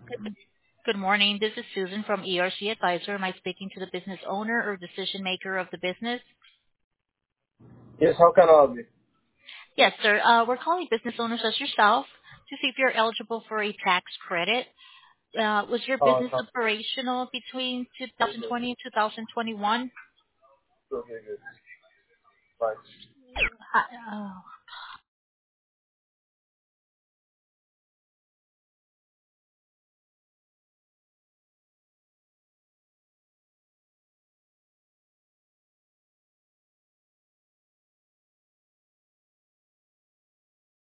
Good good morning. This is Susan from ERC Advisor. Am I speaking to the business owner or decision maker of the business? Yes, how can I help you? Yes, sir. We're calling business owners as yourself to see if you're eligible for a tax credit. Was your business Okay, operational between 2020 and 2021? okay, good. Fine.